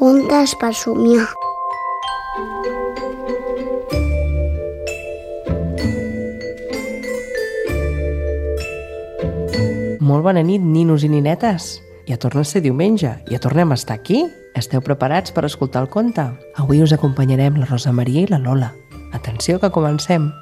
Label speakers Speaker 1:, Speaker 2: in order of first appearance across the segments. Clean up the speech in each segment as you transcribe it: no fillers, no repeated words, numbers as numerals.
Speaker 1: Contes per somiar.
Speaker 2: Molt bona nit, ninos i ninetes. Ja torna a ser diumenge, ja tornem a estar aquí. Esteu preparats per escoltar el conte? Avui us acompanyarem la Rosa Maria i la Lola. Atenció que comencem.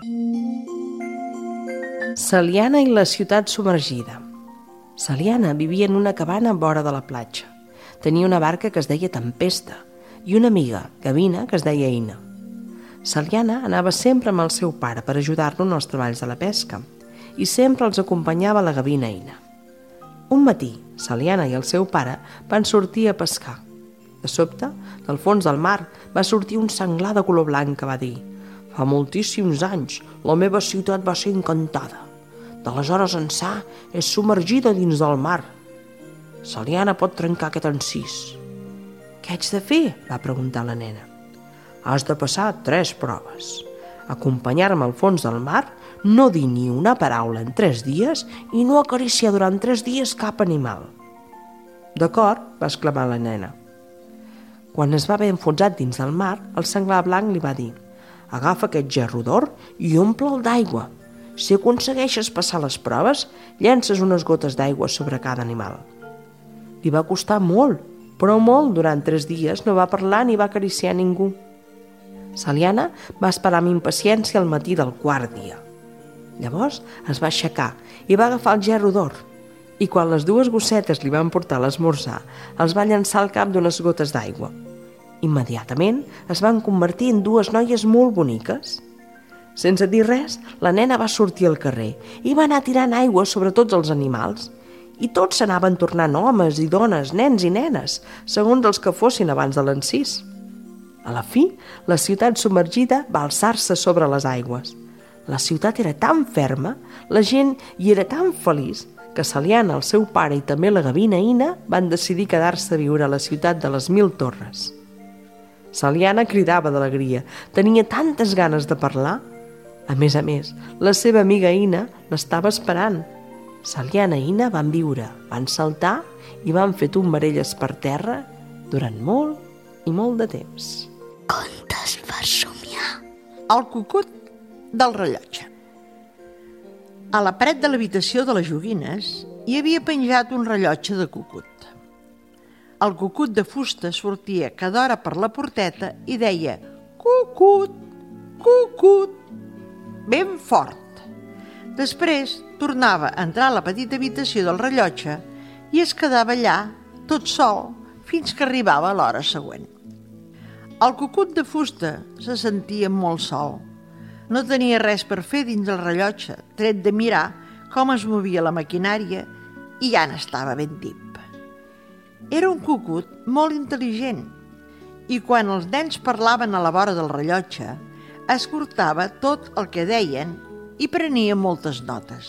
Speaker 2: Celiana i la ciutat submergida. Celiana vivia en una cabana vora de la platja. Tenia una barca que es deia Tempesta i una amiga, Gavina, que es deia Ina. Celiana anava sempre amb el seu pare per ajudar-lo en els treballs de la pesca i sempre els acompanyava la Gavina Ina. Un matí, Celiana i el seu pare van sortir a pescar. De sobte, del fons del mar va sortir un senglar de color blanc que va dir: «Fa moltíssims anys, la meva ciutat va ser encantada. D'aleshores ençà és submergida dins del mar. Celiana pot trencar aquest encís». «Què haig de fer?», va preguntar la nena. «Has de passar 3 proves. Acompanyar-me al fons del mar, no dir ni una paraula en 3 dies i no acariciar durant 3 dies cap animal». «D'acord», va exclamar la nena. Quan es va haver enfonsat dins del mar, el senglar blanc li va dir: «Agafa aquest gerro d'or i omple'l d'aigua. Si aconsegueixes passar les proves, llences unes gotes d'aigua sobre cada animal». Li va costar molt, però molt. Durant 3 dies no va parlar ni va acariciar ningú. Celiana va esperar amb impaciència al matí del 4è dia. Llavors es va aixecar i va agafar el gerro d'or, i quan les 2 gossetes li van portar l'esmorzar, els va llançar al cap d'unes gotes d'aigua. Immediatament es van convertir en 2 noies molt boniques. Sense dir res, la nena va sortir al carrer i va anar tirant aigua sobre tots els animals, i tots s'anaven tornant homes i dones, nens i nenes, segons els que fossin abans de l'encís. A la fi, la ciutat submergida va alçar-se sobre les aigües. La ciutat era tan ferma, la gent hi era tan feliç, que Celiana, el seu pare i també la Gavina Ina van decidir quedar-se a viure a la ciutat de les 1000 torres. Celiana cridava d'alegria, tenia tantes ganes de parlar. A més, la seva amiga Ina l'estava esperant. Celiana i Ina van viure, van saltar i van fer tombarelles per terra durant molt i molt de temps.
Speaker 1: Contes per somiar.
Speaker 3: El cucut del rellotge. A la paret de l'habitació de les joguines hi havia penjat un rellotge de cucut. El cucut de fusta sortia cada hora per la porteta i deia «Cucut, cucut», ben fort. Després tornava a entrar a la petita habitació del rellotge i es quedava allà, tot sol, fins que arribava l'hora següent. El cucut de fusta se sentia molt sol. No tenia res per fer dins el rellotge, tret de mirar com es movia la maquinària, i ja n'estava ben tip. Era un cucut molt intel·ligent i quan els nens parlaven a la vora del rellotge, escoltava tot el que deien i prenia moltes notes.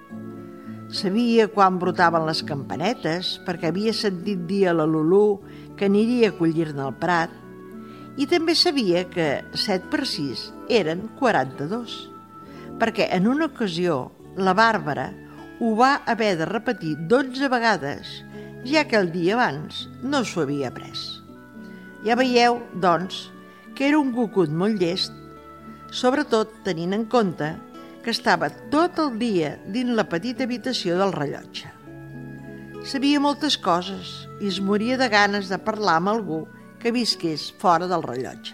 Speaker 3: Sabia quan brotaven les campanetes, perquè havia sentit dir a la Lulú que aniria a collir-ne al prat, i també sabia que 7 per 6 eren 42, perquè en una ocasió la Bàrbara ho va haver de repetir 12 vegades, ja que el dia abans no s'ho havia après. Ja veieu, doncs, que era un cucut molt llest, sobretot tenint en compte que estava tot el dia dins la petita habitació del rellotge. Sabia moltes coses i es moria de ganes de parlar amb algú que visqués fora del rellotge.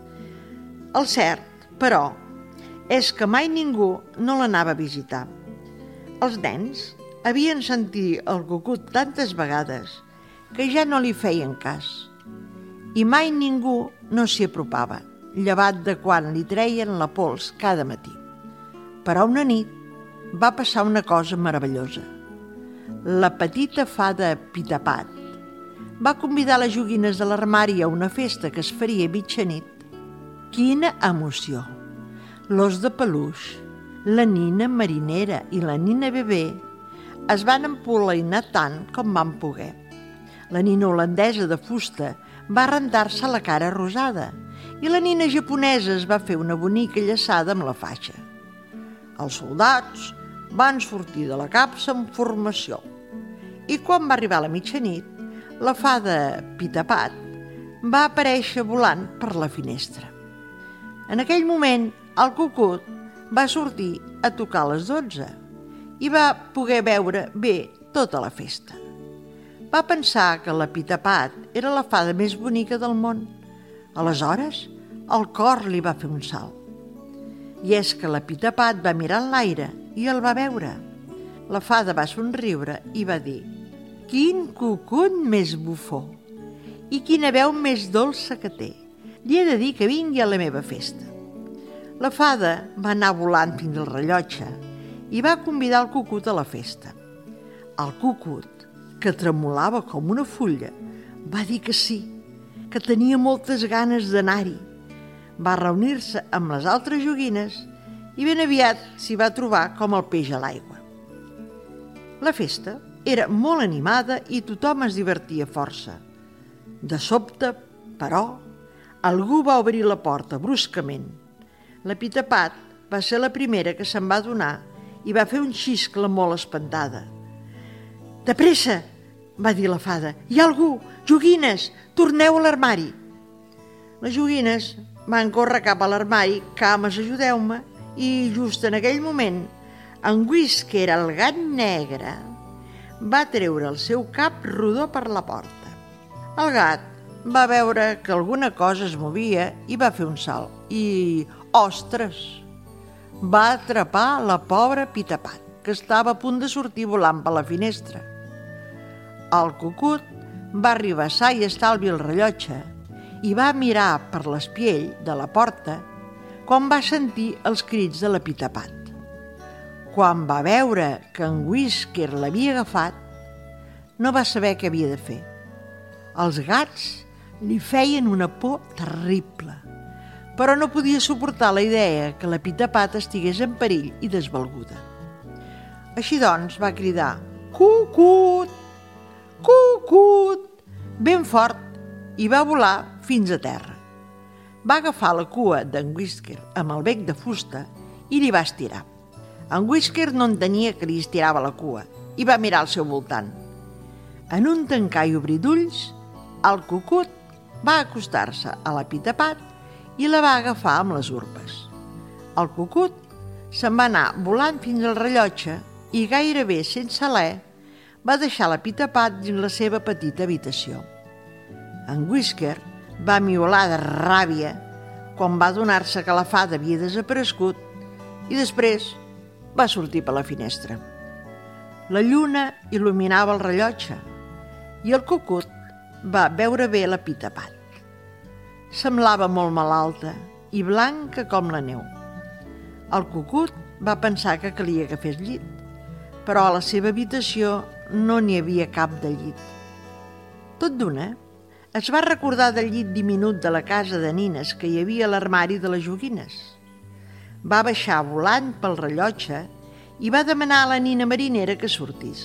Speaker 3: El cert, però, és que mai ningú no l'anava a visitar. Els nens havien sentit el cucut tantes vegades que ja no li feien cas i mai ningú no s'hi apropava, llevat de quan li treien la pols cada matí. Però una nit va passar una cosa meravellosa. La petita fada Pitapat va convidar les joguines de l'armari a una festa que es faria a mitjanit. Quina emoció! L'os de peluix, la nina marinera i la nina bebè es van empolainar tant com van poder. La nina holandesa de fusta va rentar-se la cara rosada i la nina japonesa es va fer una bonica llaçada amb la faixa. Els soldats van sortir de la capsa en formació i quan va arribar la mitjanit, la fada Pitapat va aparèixer volant per la finestra. En aquell moment, el cucut va sortir a tocar les 12 i va poder veure bé tota la festa. Va pensar que la Pitapat era la fada més bonica del món. Aleshores, el cor li va fer un salt. I és que la Pitapat va mirar enlaire i el va veure. La fada va somriure i va dir: «Quin cucut més bufó! I quina veu més dolça que té! Li he de dir que vingui a la meva festa». La fada va anar volant fins al rellotge i va convidar el cucut a la festa. El cucut, que tremolava com una fulla, va dir que sí, que tenia moltes ganes d'anar-hi. Va reunir-se amb les altres joguines i ben aviat s'hi va trobar com el peix a l'aigua. La festa era molt animada i tothom es divertia força. De sobte, però, algú va obrir la porta bruscament. La Pitapat va ser la primera que se'n va adonar i va fer un xiscle molt espantada. «De pressa!», va dir la fada. «Hi ha algú! Joguines! Torneu a l'armari!» Les joguines van córrer cap a l'armari. «Cames, ajudeu-me!» I just en aquell moment, en Whisky, el gat negre, va treure el seu cap rodó per la porta. El gat va veure que alguna cosa es movia i va fer un salt. I, ostres, va atrapar la pobra Pitapat, que estava a punt de sortir volant per la finestra. El cucut va arribar sa i estalvi el rellotge i va mirar per l'espiell de la porta quan va sentir els crits de la Pitapat. Quan va veure que en Whisker l'havia agafat, no va saber què havia de fer. Els gats li feien una por terrible, però no podia suportar la idea que la Pitapat estigués en perill i desvalguda. Així doncs va cridar «Cucut! Cucut!» ben fort i va volar fins a terra. Va agafar la cua d'en Whisker amb el bec de fusta i li va estirar. En Whisker no entenia que li estirava la cua i va mirar al seu voltant. En un tancar i obrir d'ulls, el cucut va acostar-se a la Pitapat i la va agafar amb les urpes. El cucut se'n va anar volant fins al rellotge i gairebé sense alè va deixar la Pitapat dins la seva petita habitació. En Whisker va miolar de ràbia quan va adonar-se que la fada havia desaparegut i després va sortir per la finestra. La lluna il·luminava el rellotge i el cucut va veure bé la Pitapat. Semblava molt malalta i blanca com la neu. El cucut va pensar que calia que fes llit, però a la seva habitació no n'hi havia cap de llit. Tot d'una, es va recordar del llit diminut de la casa de nines que hi havia a l'armari de les joguines. Va baixar volant pel rellotge i va demanar a la nina marinera que sortís.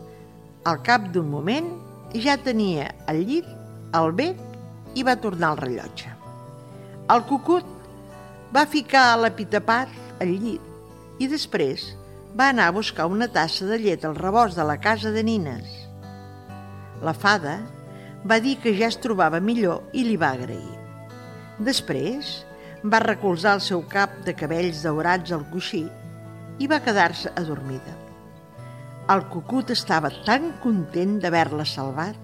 Speaker 3: Al cap d'un moment ja tenia el llit, el bec i va tornar al rellotge. El cucut va ficar a la Pitapat al llit i després va anar a buscar una tassa de llet al rebost de la casa de nines. La fada va dir que ja es trobava millor i li va agrair. Després va recolzar el seu cap de cabells daurats al coixí i va quedar-se adormida. El cucut estava tan content d'haver-la salvat.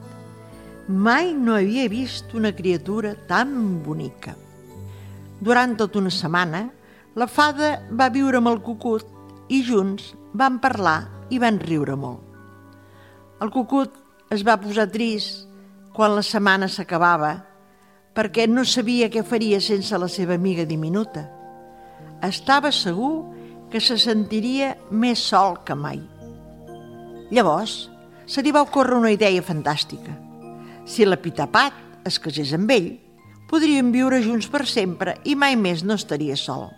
Speaker 3: Mai no havia vist una criatura tan bonica. Durant tota una setmana, la fada va viure amb el cucut i junts van parlar i van riure molt. El cucut es va posar trist quan la setmana s'acabava perquè no sabia què faria sense la seva amiga diminuta. Estava segur que se sentiria més sol que mai. Llavors, se li va ocórrer una idea fantàstica. Si la Pitapat es casés amb ell, podrien viure junts per sempre i mai més no estaria sol.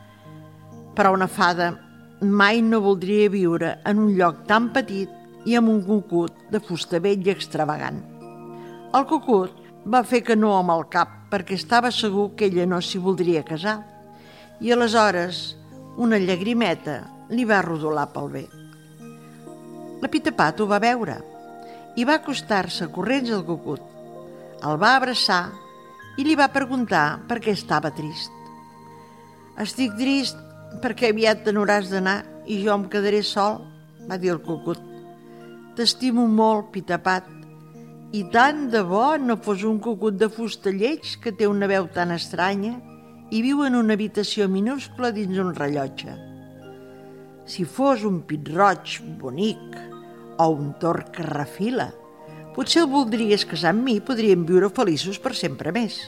Speaker 3: Però una fada mai no voldria viure en un lloc tan petit i amb un cucut de fusta vell i extravagant. El cucut va fer que no amb el cap perquè estava segur que ella no s'hi voldria casar i aleshores una llagrimeta li va rodolar pel bec. La Pitapat ho va veure i va acostar-se corrents al cucut. el va abraçar i li va preguntar per què estava trist. «Estic trist perquè aviat te n'hauràs d'anar i jo em quedaré sol», va dir el cucut. «T'estimo molt, Pitapat, i tant de bo no fos un cucut de fusta lleig que té una veu tan estranya i viu en una habitació minúscula dins un rellotge. Si fos un pit-roig bonic o un torc que refila, potser el voldries casar amb mi i podríem viure feliços per sempre més».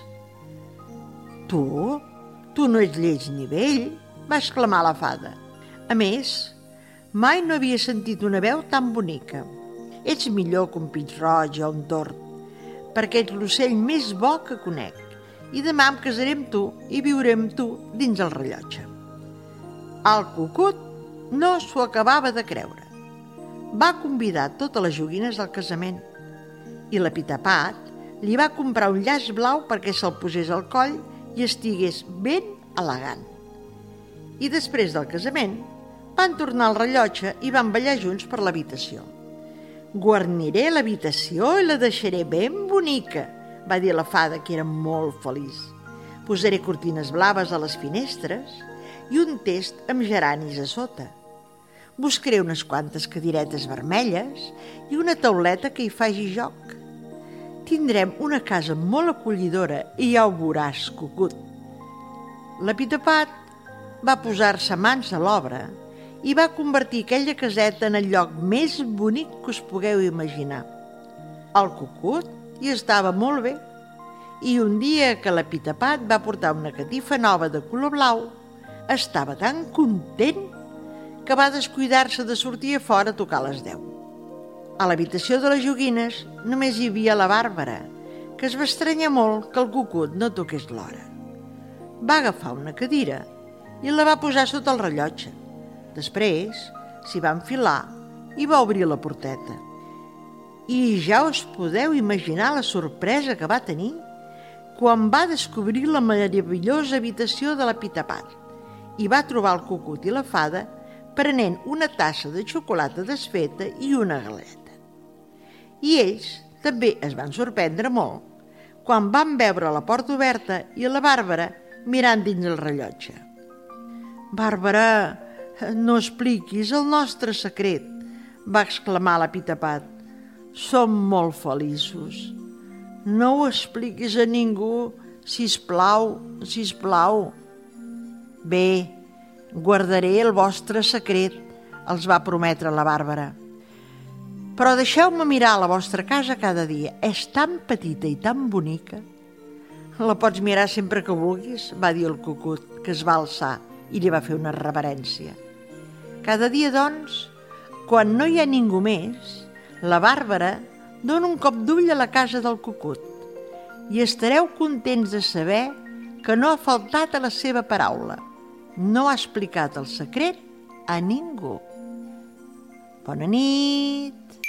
Speaker 3: Tu no ets lleig ni vell», va exclamar la fada. «A més, mai no havia sentit una veu tan bonica. Ets millor que un pit-roig o un tord, perquè ets l'ocell més bo que conec, i demà em casaré amb tu i viuré amb tu dins el rellotge». El cucut no s'ho acabava de creure. Va convidar totes les joguines al casament i la Pitapat li va comprar un llaç blau perquè se'l posés al coll i estigués ben elegant. I després del casament van tornar al rellotge i van ballar junts per l'habitació. «Guarniré l'habitació i la deixaré ben bonica», va dir la fada, que era molt feliç. «Posaré cortines blaves a les finestres i un test amb geranis a sota. Buscaré unes quantes cadiretes vermelles i una tauleta que hi faci joc. Tindrem una casa molt acollidora i ja ho veuràs, cucut». La Pitapat va posar-se mans a l'obra i va convertir aquella caseta en el lloc més bonic que us pugueu imaginar. El cucut hi estava molt bé i un dia que la Pitapat va portar una catifa nova de color blau, estava tan content que va descuidar-se de sortir a fora a tocar les 10. A l'habitació de les joguines només hi havia la Bàrbara, que es va estranyar molt que el cucut no toqués l'hora. Va agafar una cadira i la va posar sota el rellotge. Després s'hi va enfilar i va obrir la porteta. I ja us podeu imaginar la sorpresa que va tenir quan va descobrir la meravellosa habitació de la Pitapat i va trobar el cucut i la fada prenent una tassa de xocolata desfeta i una galeta. I ells també es van sorprendre molt quan van veure la porta oberta i la Bàrbara mirant dins el rellotge. «Bàrbara, no expliquis el nostre secret», va exclamar la Pitapat. «Som molt feliços. No ho expliquis a ningú, sisplau, sisplau». «Bé, guardaré el vostre secret», els va prometre la Bàrbara. «Però deixeu-me mirar la vostra casa cada dia. És tan petita i tan bonica». «La pots mirar sempre que vulguis», va dir el cucut, que es va alçar i li va fer una reverència. Cada dia, doncs, quan no hi ha ningú més, la Bàrbara dona un cop d'ull a la casa del cucut i estareu contents de saber que no ha faltat a la seva paraula. No ha explicat el secret a ningú. Bona nit.